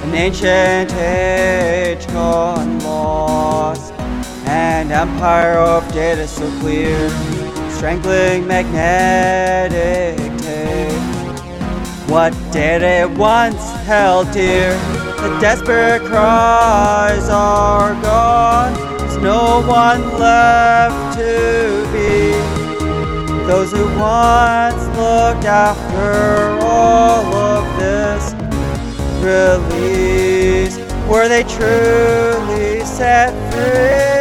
An ancient age gone lost, an empire of data so clear, strangling magnetic tape. What data once held dear, the desperate cries are gone. There's no one left to be. Those who once looked after all of this release, were they truly set free?